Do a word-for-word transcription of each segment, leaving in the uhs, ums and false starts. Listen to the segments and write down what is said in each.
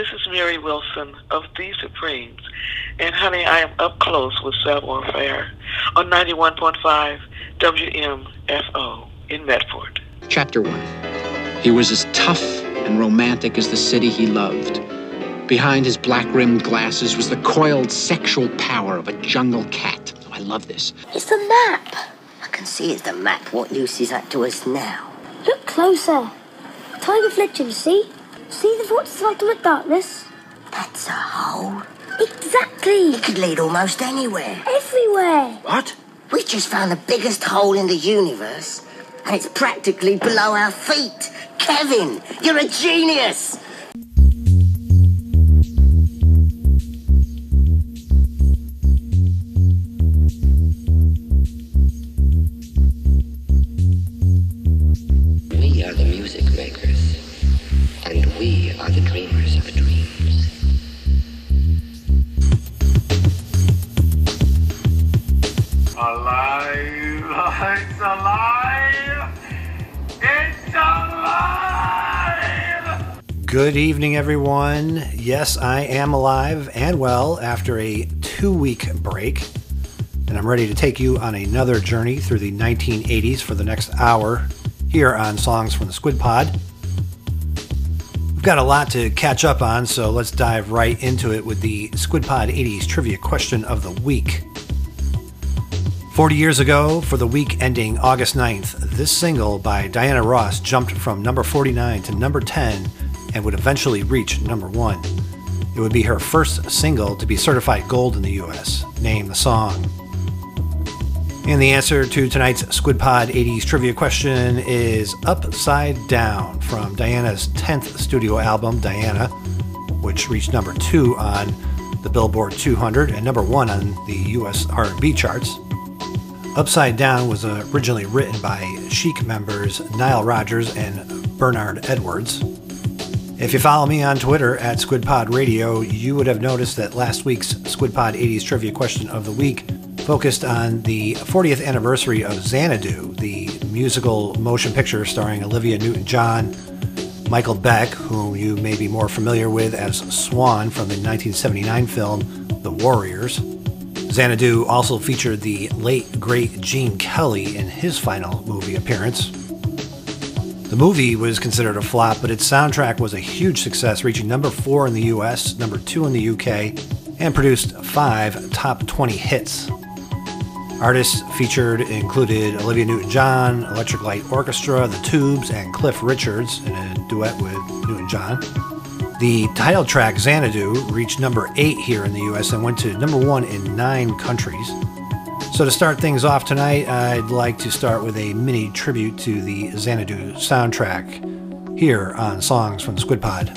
This is Mary Wilson of The Supremes, and honey, I am up close with Savoir Faire on ninety-one point five W M F O in Medford. Chapter one. He was as tough and romantic as the city he loved. Behind his black-rimmed glasses was the coiled sexual power of a jungle cat. Oh, I love this. It's the map. I can see it's the map. What use is that to us now? Look closer. Tiger Fletcher, see? See the vortex light on the darkness? That's a hole. Exactly. It could lead almost anywhere. Everywhere. What? We just found the biggest hole in the universe, and it's practically below our feet. Kevin, you're a genius. We are the music makers, and we are the dreamers of dreams. Alive! It's alive! It's alive! Good evening, everyone. Yes, I am alive and well after a two-week break, and I'm ready to take you on another journey through the nineteen eighties for the next hour here on Songs from the Squid Pod. We've got a lot to catch up on, so let's dive right into it with the Squid Pod eighties Trivia Question of the Week. forty years ago, for the week ending August ninth, this single by Diana Ross jumped from number forty-nine to number ten and would eventually reach number one. It would be her first single to be certified gold in the U S. Name the song. And the answer to tonight's Squid Pod eighties trivia question is Upside Down from Diana's tenth studio album, Diana, which reached number two on the Billboard two hundred and number one on the U S R and B charts. Upside Down was originally written by Chic members Nile Rodgers and Bernard Edwards. If you follow me on Twitter at SquidPod Radio, you would have noticed that last week's Squid Pod eighties trivia question of the week focused on the fortieth anniversary of Xanadu, the musical motion picture starring Olivia Newton-John, Michael Beck, whom you may be more familiar with as Swan from the nineteen seventy-nine film The Warriors. Xanadu also featured the late, great Gene Kelly in his final movie appearance. The movie was considered a flop, but its soundtrack was a huge success, reaching number four in the U S, number two in the U K, and produced five top twenty hits. Artists featured included Olivia Newton-John, Electric Light Orchestra, The Tubes, and Cliff Richards in a duet with Newton-John. The title track, Xanadu, reached number eight here in the U S and went to number one in nine countries. So to start things off tonight, I'd like to start with a mini tribute to the Xanadu soundtrack here on Songs from the Squid Pod.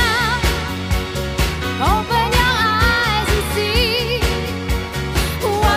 Open your eyes and see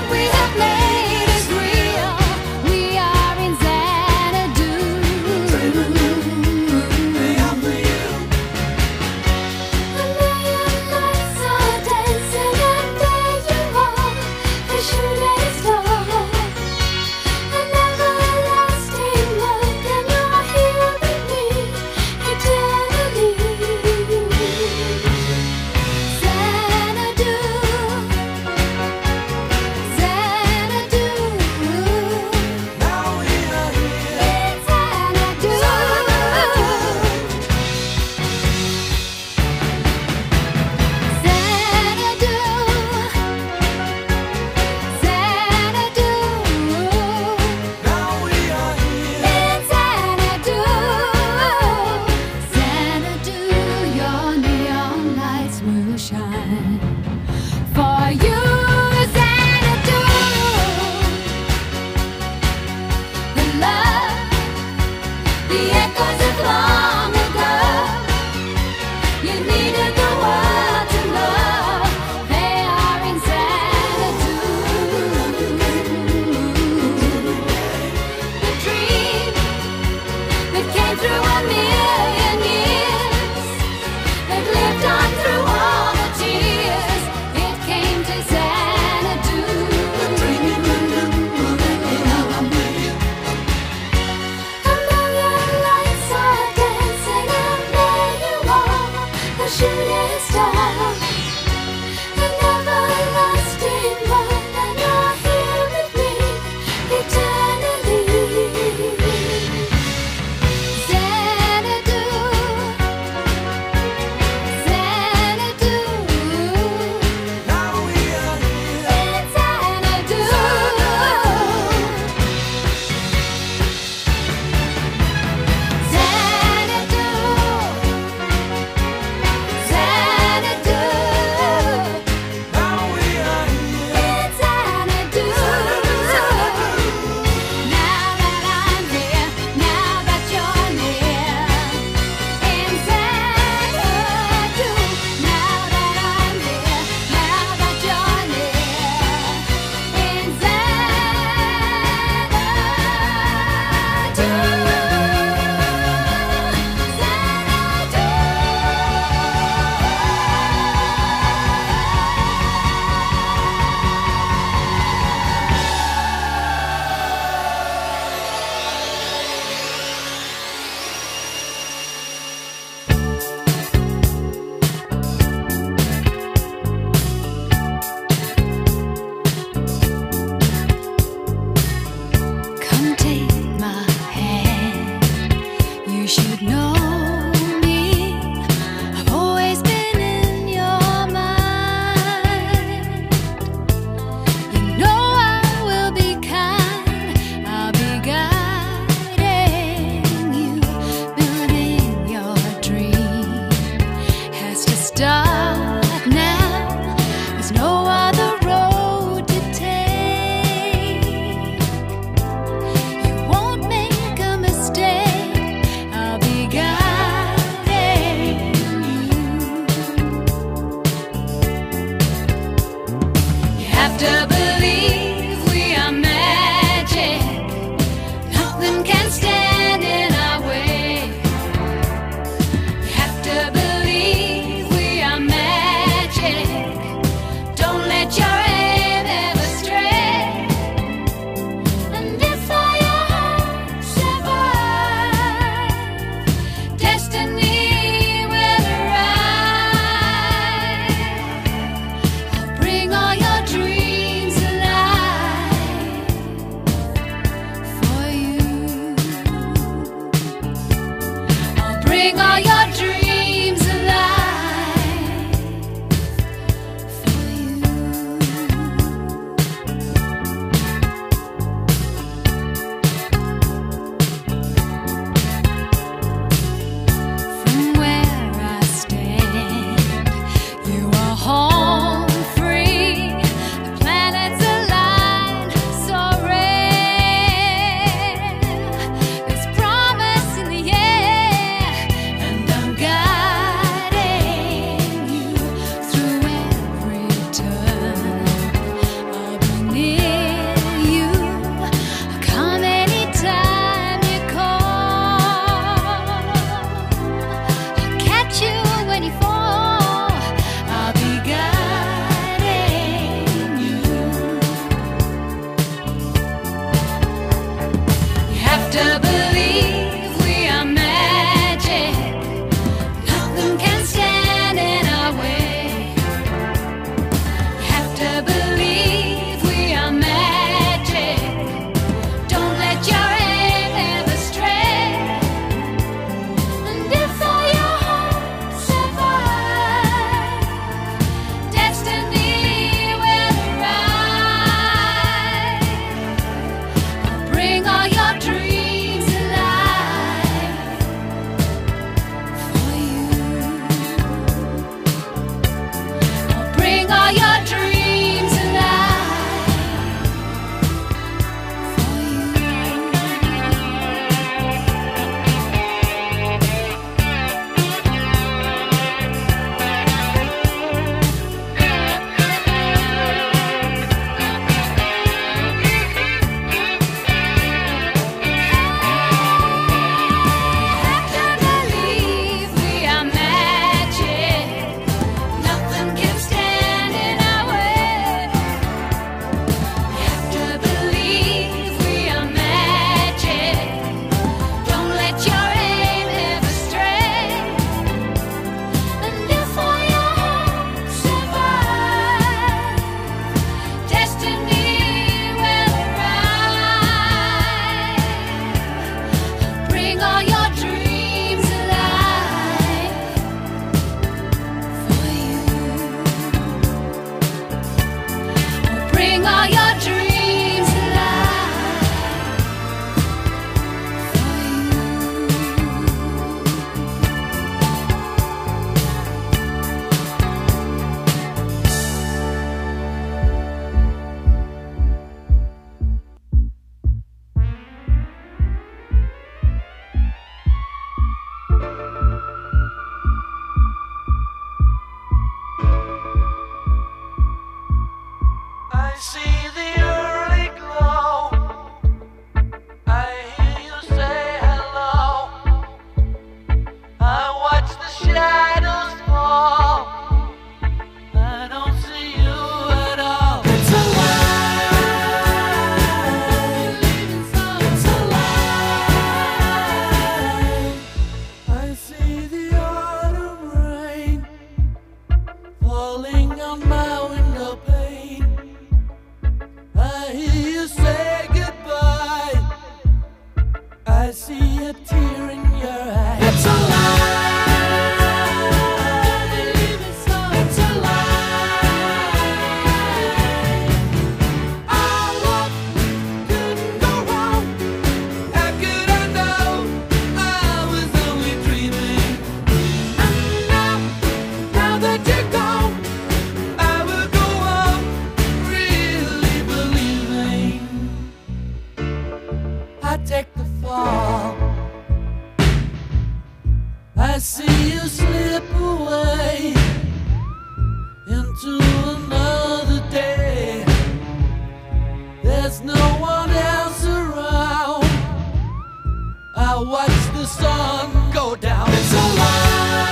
there's no one else around. I watch the sun go down. It's a lie.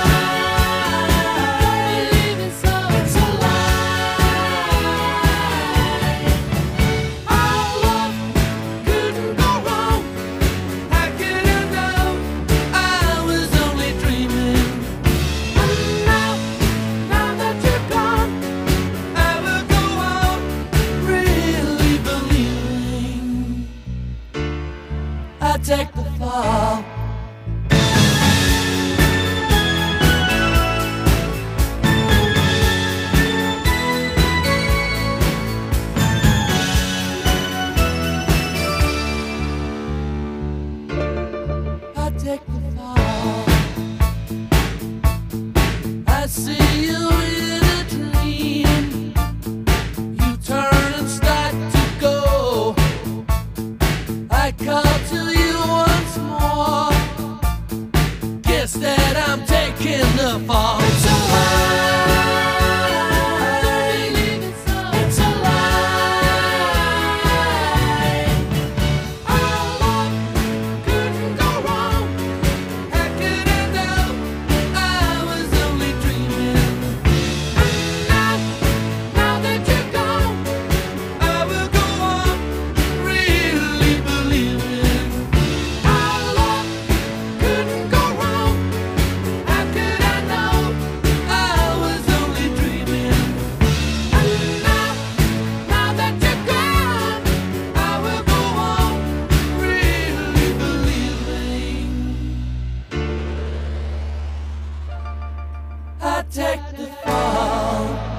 Believe it so. It's a lie. Our love couldn't go wrong. How could I know? I was only dreaming. And now, now that you're gone, I will go on really believing. I take the fall. I take the fall. I see you in a dream. You turn and start to go. I call to you once more. Guess that I'm taking the fall. It's a lie. It's a lie. Our love couldn't go wrong. How could I know? I was only dreaming. And now, now that you're gone, I will go on really believing. Our love couldn't go wrong. How could I know? I was only dreaming. And now, now that you're gone, I will go on really believing. I take the fall.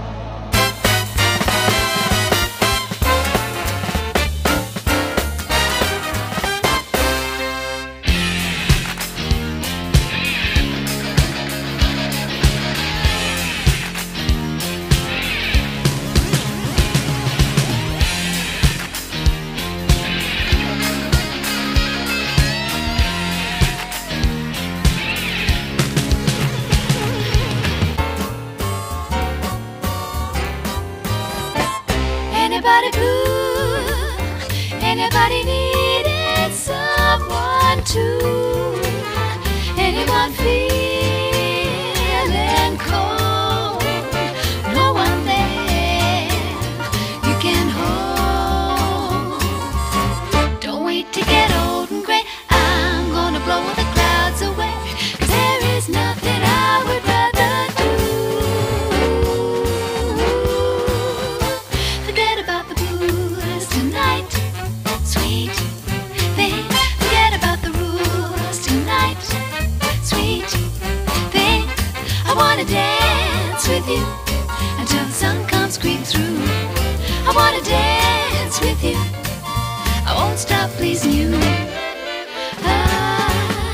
Anybody blue? Anybody needed someone to? Anyone feeling cold? No one there you can hold. Don't wait to get old and gray. I'm gonna blow the clouds away. 'Cause there is nothing I would rather do. Forget about the blues tonight, sweet thing. Forget about the rules tonight, sweet thing. I wanna dance with you until the sun comes creep through. I wanna dance with you. I won't stop pleasing you. Ah,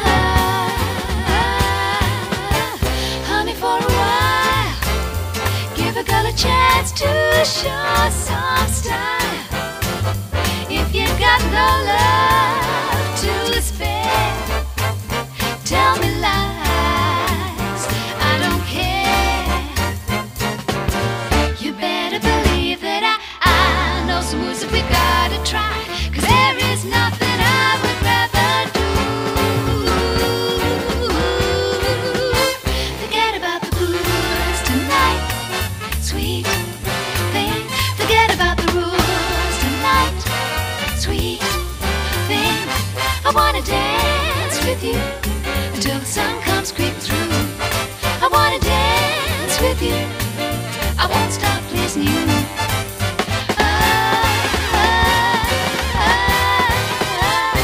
honey, for a while, give a girl a chance to show some style. If you've got no love to spare, tell me lies, I don't care. You better believe that I, I know some moves that we gotta try. 'Cause there is nothing I would rather do. Forget about the blues tonight, sweet thing. Forget about the rules tonight, sweet thing. I wanna dance with you until the sun comes creep through. I wanna dance with you. I won't stop pleasing you. Ah, ah, ah.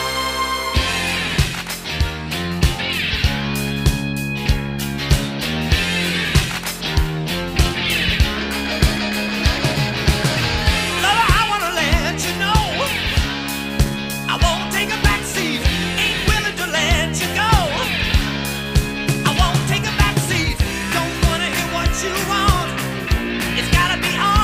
Lover, I wanna let you know I won't take a back seat. Ain't willing to let you go. I won't take a back seat. Don't wanna hear what you want. It's gotta be all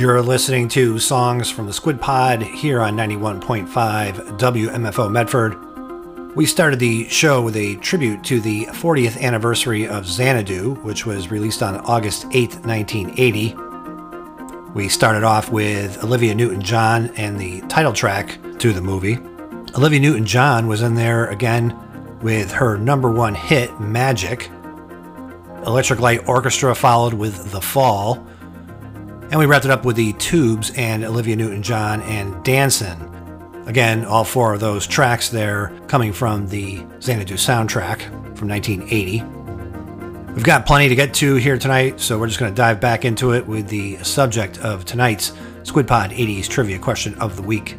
You're listening to Songs from the Squid Pod here on ninety-one point five W M F O Medford. We started the show with a tribute to the fortieth anniversary of Xanadu, which was released on August eighth, nineteen eighty. We started off with Olivia Newton-John and the title track to the movie. Olivia Newton-John was in there again with her number one hit, Magic. Electric Light Orchestra followed with The Fall. And we wrapped it up with the Tubes and Olivia Newton-John and Dancin'. Again, all four of those tracks there coming from the Xanadu soundtrack from nineteen eighty. We've got plenty to get to here tonight, so we're just going to dive back into it with the subject of tonight's Squid Pod eighties Trivia Question of the Week.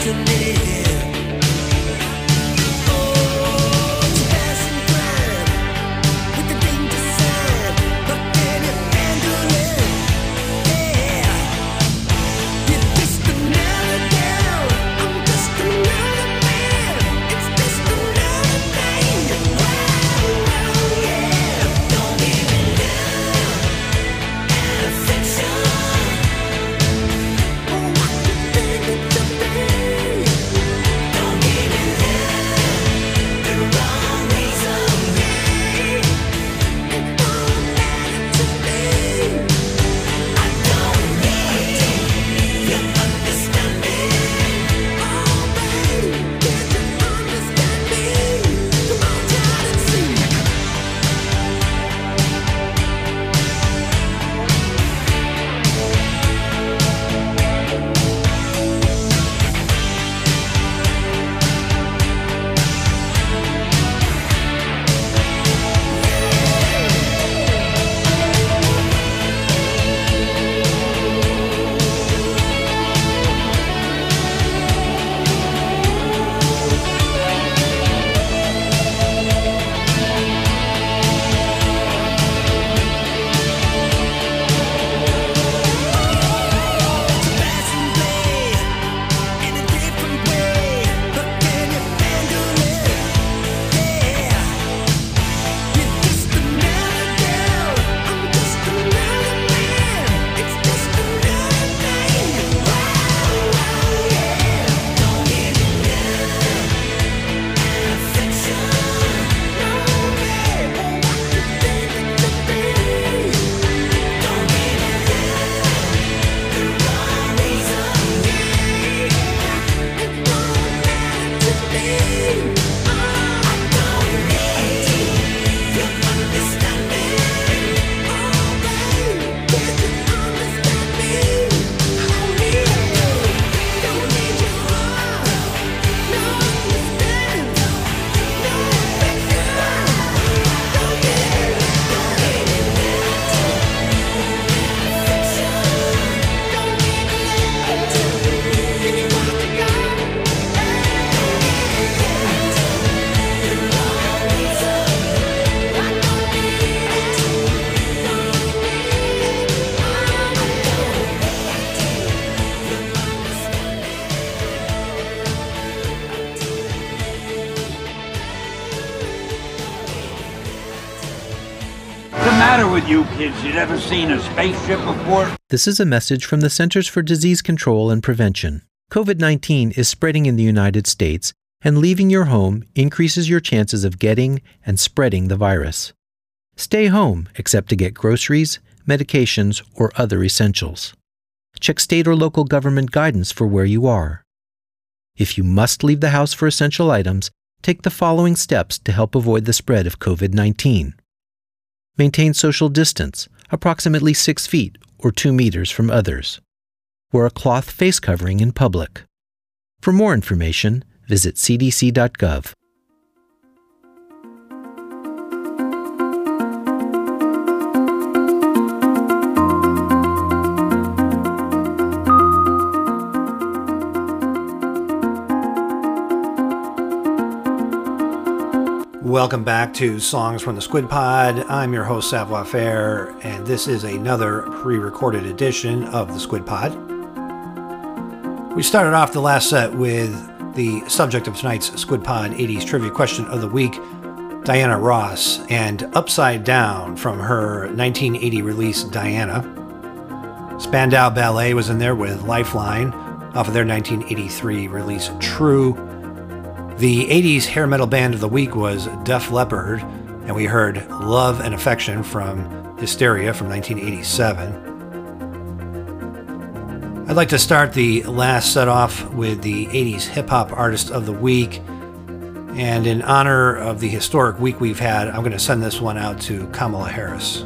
matter with you kids? You never seen a spaceship before? This is a message from the Centers for Disease Control and Prevention. COVID nineteen is spreading in the United States, and leaving your home increases your chances of getting and spreading the virus. Stay home except to get groceries, medications, or other essentials. Check state or local government guidance for where you are. If you must leave the house for essential items, take the following steps to help avoid the spread of COVID nineteen. Maintain social distance, approximately six feet or two meters from others. Wear a cloth face covering in public. For more information, visit c d c dot gov. Welcome back to Songs from the Squid Pod. I'm your host, Savoir Faire, and this is another pre-recorded edition of the Squid Pod. We started off the last set with the subject of tonight's Squid Pod eighties Trivia Question of the Week, Diana Ross, and Upside Down from her nineteen eighty release, Diana. Spandau Ballet was in there with Lifeline off of their nineteen eighty-three release, True. The eighties hair metal band of the week was Def Leppard, and we heard Love and Affection from Hysteria from nineteen eighty-seven. I'd like to start the last set off with the eighties hip-hop artist of the week, and in honor of the historic week we've had, I'm going to send this one out to Kamala Harris.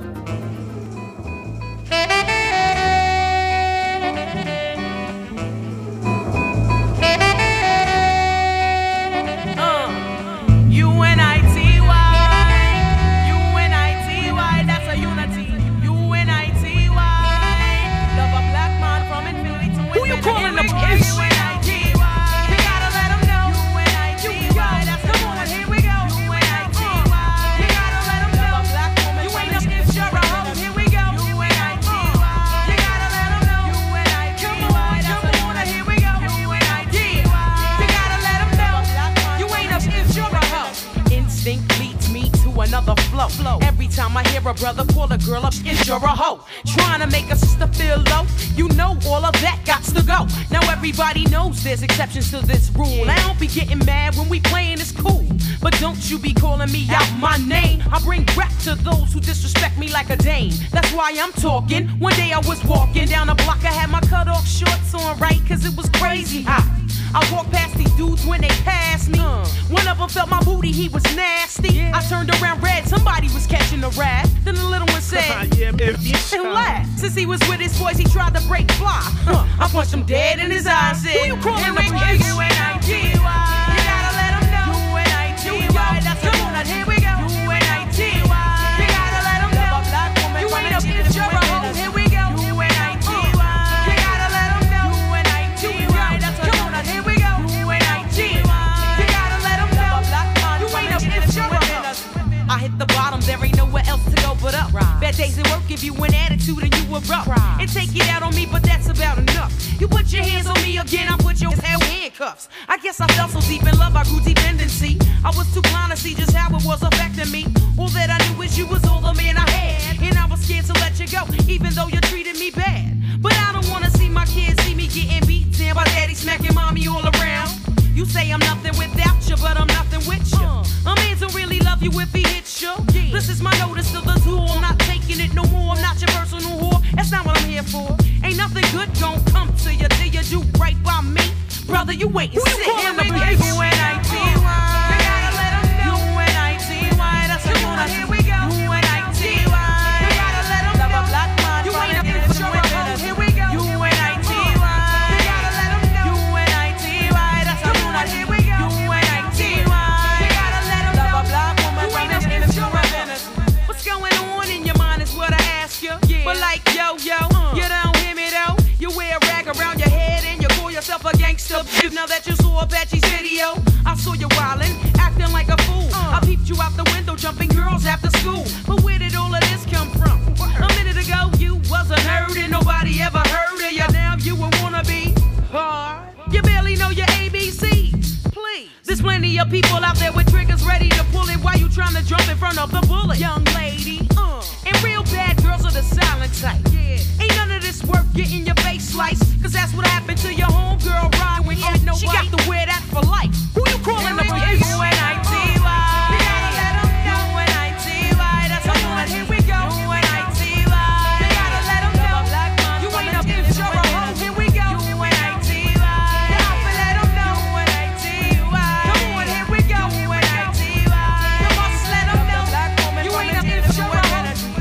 time I hear a brother call a girl up, is you're a hoe. Trying to make a sister feel low, you know all of that gots to go. Now everybody knows there's exceptions to this rule. I don't be getting mad when we playing, it's cool. But don't you be calling me out my name. I bring rap to those who disrespect me like a dame. That's why I'm talking. One day I was walking down the block, I had my cut off shorts on, right? Cause it was crazy hot. I walked past these dudes when they passed me. Uh. One of them felt my booty, he was nasty. Yeah. I turned around red, somebody was catching a rat. Then the little one said, yeah, and laughed. Since he was with his boys, he tried to break fly. Uh. I punched him dead in his eyes. Said, who you calling the police? U N I T Y. You gotta let him know. U N I T Y. That's the one that here we go. U N I T Y. You gotta let him know. You ain't a bitch, you're a hoe. Here we go. U N I T Y. You gotta let him know. U N I T Y. That's the one that here we go. U N I T Y. You gotta let him know. You ain't a bitch, you're a hoe. I hit the bottom, there ain't nowhere else to go but up. Right. Bad days at work give you an attitude and you erupt. Right. And take it out on me, but that's about enough. You put your hands on me again, I put your hell handcuffs. I guess I fell so deep in love, I grew dependency. I was too blind to see just how it was affecting me. All that I knew is you was all the man I had. And I was scared to let you go, even though you treated me bad. But I don't wanna see my kids see me getting beat down by daddy smacking mommy all around. You say I'm nothing without you, but I'm nothing with you. Uh. A man don't really love you if he hits you. Yeah. This is my notice to the tool. I'm not taking it no more. I'm not your personal whore. That's not what I'm here for. Ain't nothing good gon' come to you till you do right by me. Brother, you wait and sit in the place. U N I T Y. You gotta let him know. U N I T Y. That's the one. Here we go. U N I T Y. You gotta let him know. Black man. You ain't a bitch, you're a hoe. Here we go. U N I T Y. You gotta let him know. U N I T Y. That's the one. Here we go. U N I T Y. You gotta let him know. You ain't a bitch, you're a hoe. What's going on in your mind is what I ask you. But like yo yo, you don't hear me though. You wear a rag around your head and you call yourself a gangster. Now that you saw Apache's video, I saw you wildin', acting like a fool. I peeped you out the window, jumping girls after school. But where did all of this come from? A minute ago you wasn't heard and nobody ever heard of you. Now you a wannabe hard. You barely know your A B Cs. Please. There's plenty of people out there with triggers ready to pull it while you trying to jump in front of the bullet. Young lady, uh, and real bad girls are the silent type. Yeah. Ain't none of this worth getting your face sliced. Cause that's what happened to your homegirl ride when had nobody. She got to wear that for life. Who you calling the police? U N I T Y. You gotta let them know. U N I T Y. That's the one. Here we go. U N I T Y. You gotta let them know. You ain't a bitch, you're a hoe. Here we go. U N I T Y. You gotta let them know. U N I T Y. Come on, here we go. U N I T Y. You must let them know. You ain't a bitch, you're a hoe.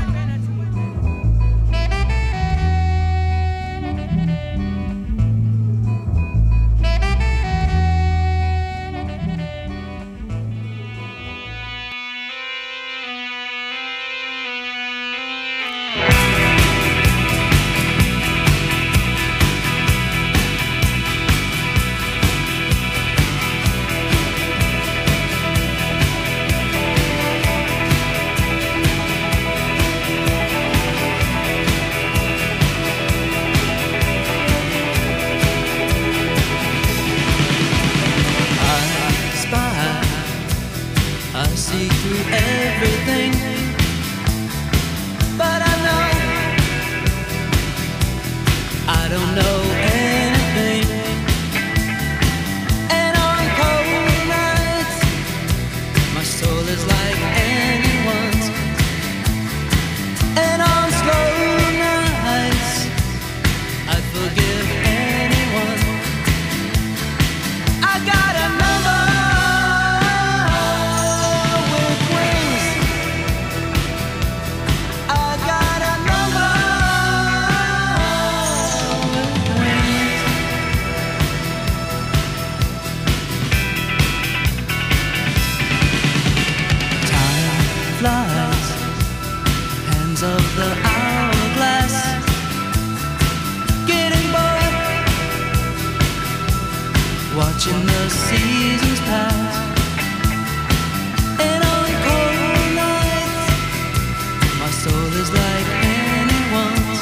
watching the seasons pass. And on cold nights, my soul is like anyone's.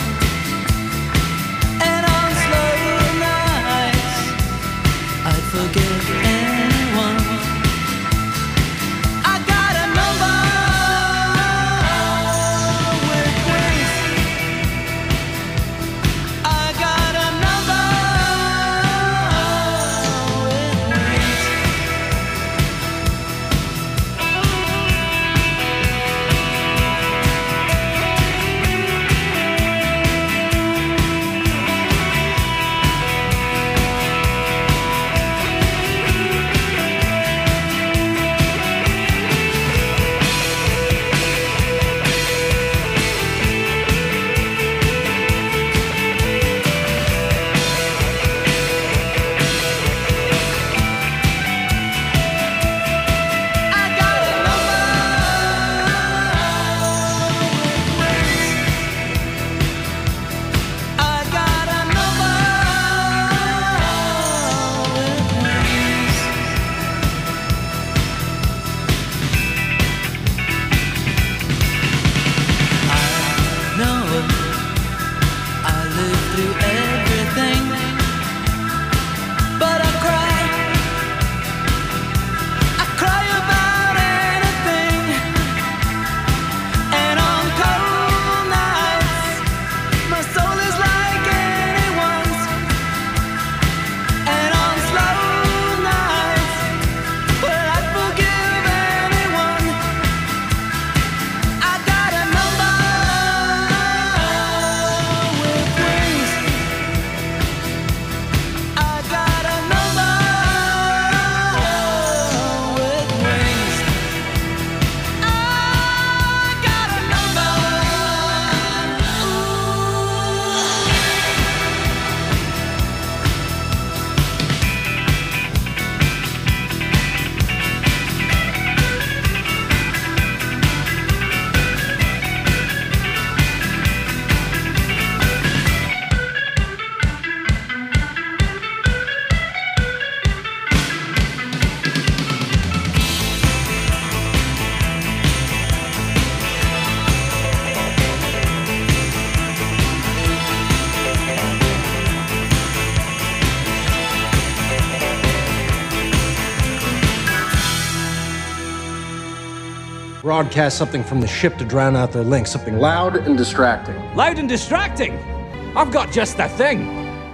And on slow nights, I'd forgive anyone. I got a number Broadcast something from the ship to drown out their link. Something loud and distracting. Loud and distracting? I've got just the thing.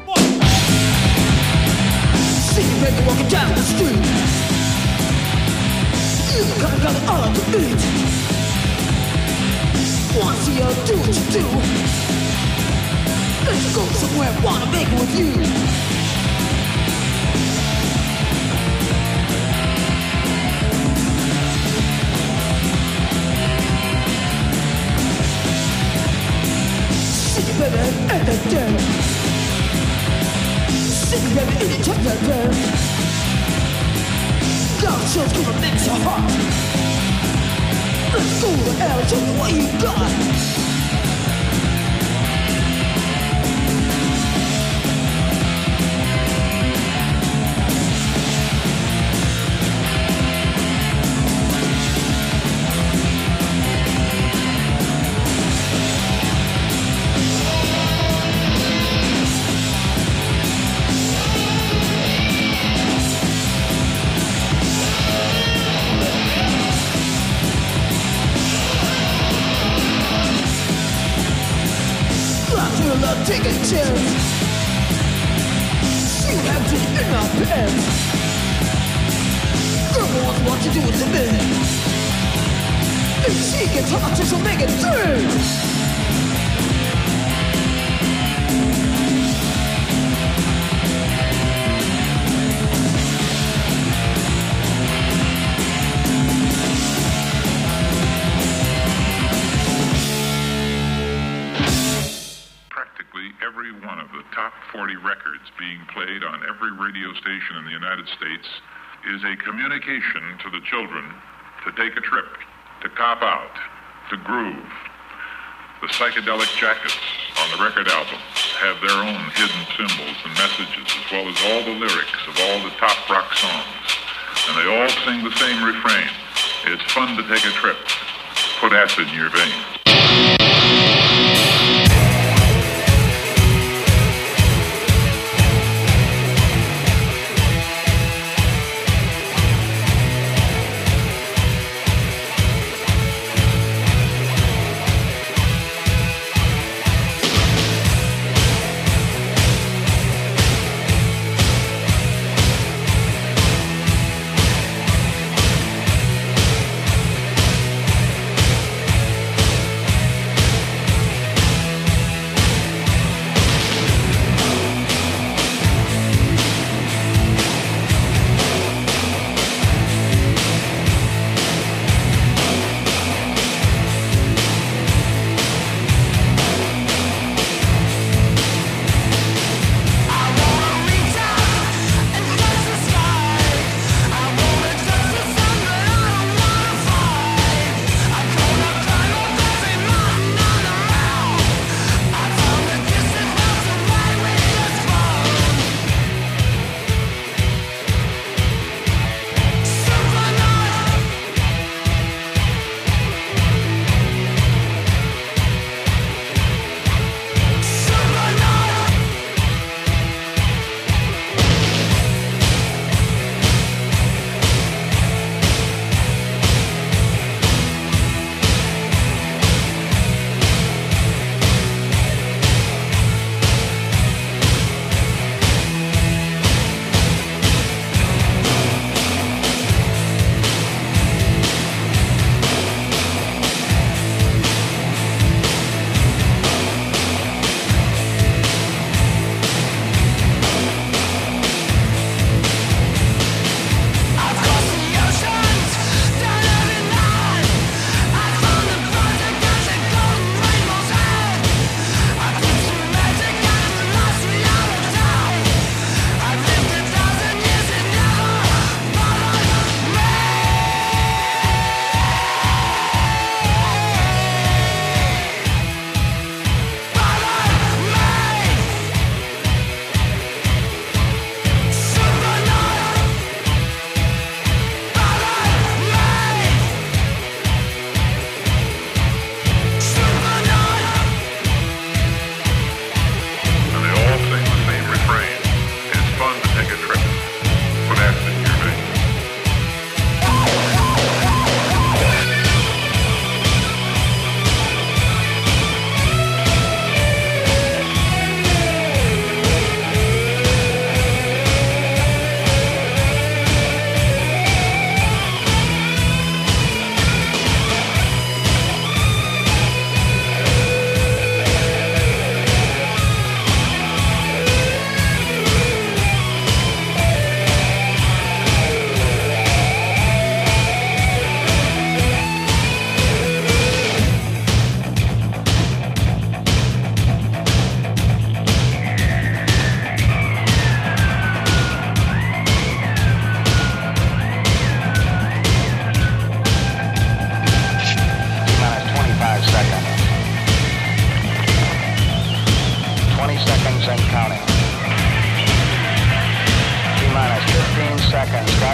See you baby walking down the street. You gotta got all to eat. Wanna see you do what you do. Let's go somewhere, wanna make it with you. See you baby every day. See you baby in each other day. God shows gonna mix your heart. Let's go to hell, show me what you got. Take a chance. You have to in our pants. Girl wants what you do to me. If she gets hot, she'll make it through. Every one of the top forty records being played on every radio station in the United States is a communication to the children to take a trip, to cop out, to groove. The psychedelic jackets on the record album have their own hidden symbols and messages, as well as all the lyrics of all the top rock songs. And they all sing the same refrain. It's fun to take a trip. Put acid in your veins.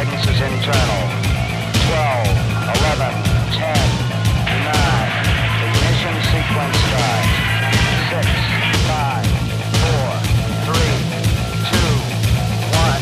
guidance is internal. twelve, eleven, ten, nine. Ignition sequence start. six, five, four, three, two, one.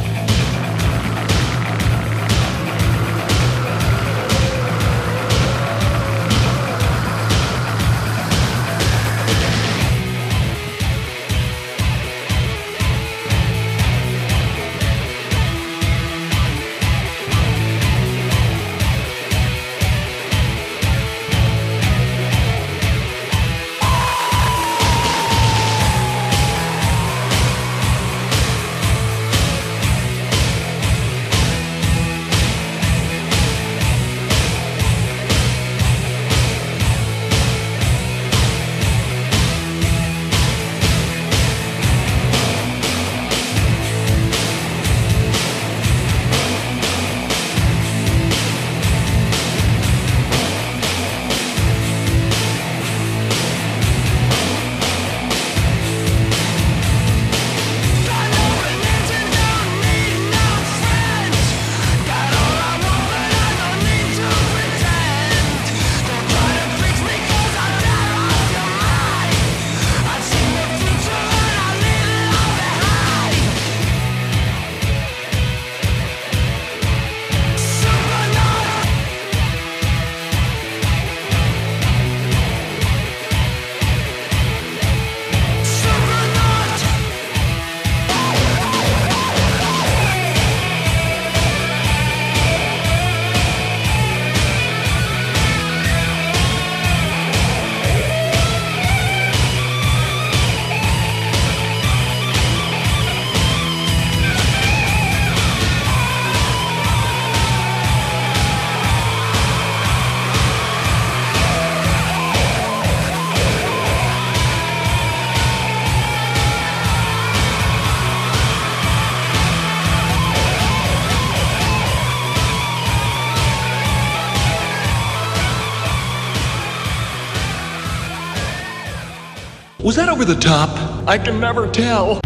Was that over the top? I can never tell.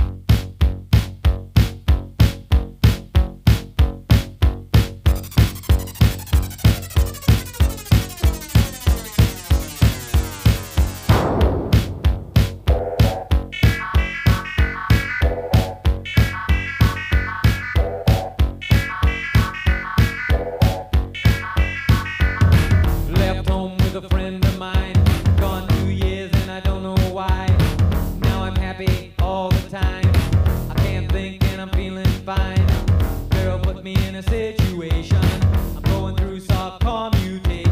Left home with a friend of mine. Gone two years and I don't know why. Now I'm happy all the time. I can't think and I'm feeling fine. Girl put me in a situation. I'm going through soft commutation.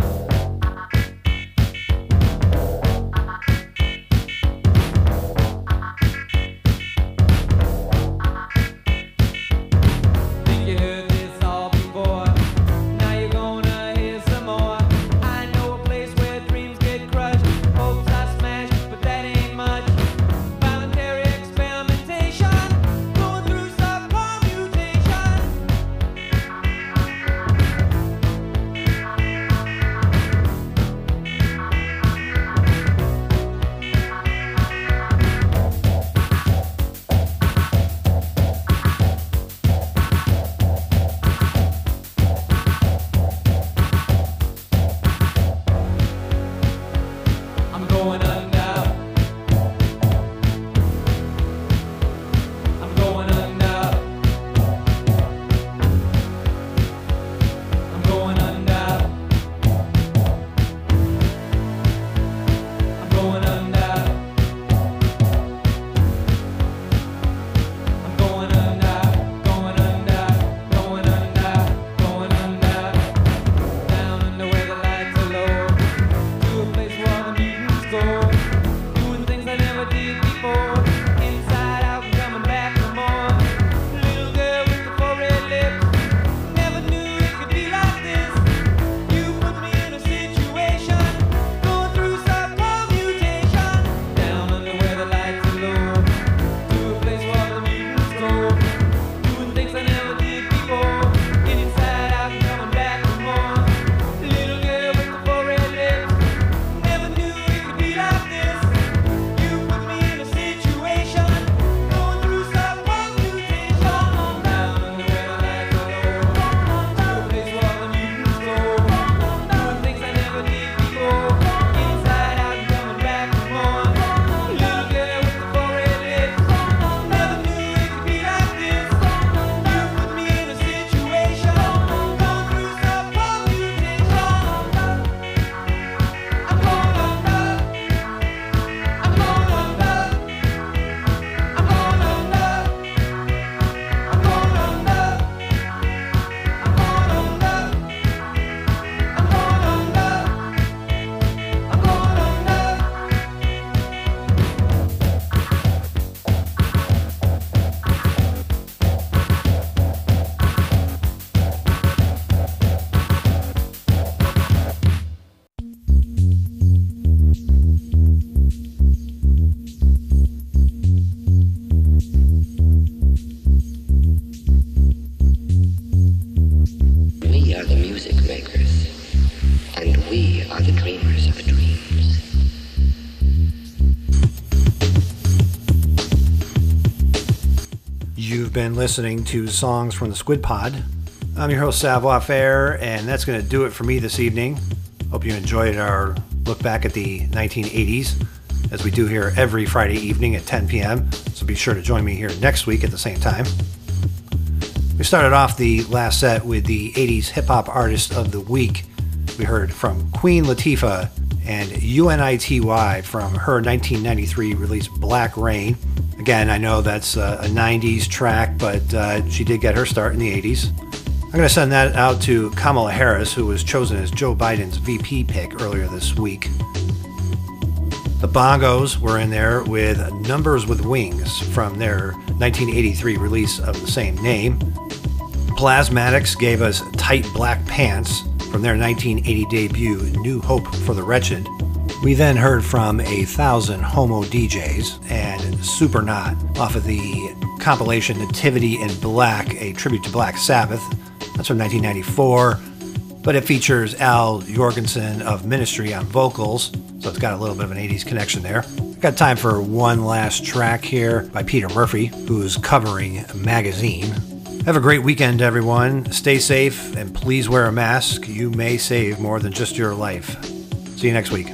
Think you heard this all before. Now you're gonna hear some more. I know a place where dreams get crushed. Hopes are smashed, but that ain't much. Voluntary experimentation. Going through some commutation. listening to Songs from the Squid Pod. I'm your host, Savoir Faire, and that's going to do it for me this evening. Hope you enjoyed our look back at the nineteen eighties, as we do here every Friday evening at ten p.m., so be sure to join me here next week at the same time. We started off the last set with the eighties Hip-Hop Artist of the Week. We heard from Queen Latifah and U N I T Y from her nineteen ninety-three release Black Rain. Again, I know that's a, a nineties track, but uh, she did get her start in the eighties. I'm going to send that out to Kamala Harris, who was chosen as Joe Biden's V P pick earlier this week. The Bongos were in there with Numbers with Wings from their nineteen eighty-three release of the same name. Plasmatics gave us Tight Black Pants from their nineteen eighty debut, New Hope for the Wretched. We then heard from A Thousand Homo D Js and Supernaut off of the compilation Nativity in Black, a tribute to Black Sabbath. That's from nineteen ninety-four, but it features Al Jorgensen of Ministry on vocals, so it's got a little bit of an eighties connection there. Got time for one last track here by Peter Murphy, who's covering Magazine. Have a great weekend, everyone. Stay safe and please wear a mask. You may save more than just your life. See you next week.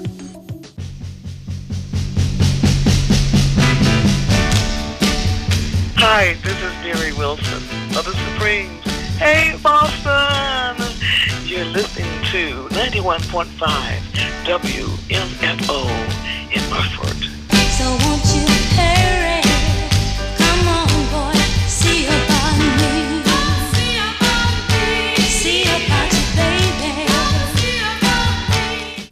Hi, this is Mary Wilson of the Supremes. Hey, Boston! You're listening to ninety-one point five W M F O in Marford. So won't you hurry? Come on, boy, see about me. See about me. See about you, baby. See about me.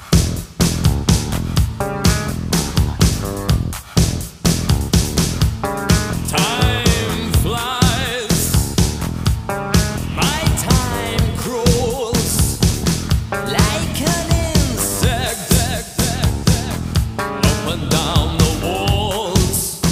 Time flies, my time crawls like an insect up and down the walls.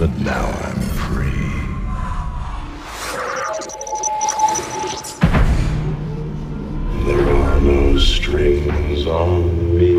but now I'm free. There are no strings on me.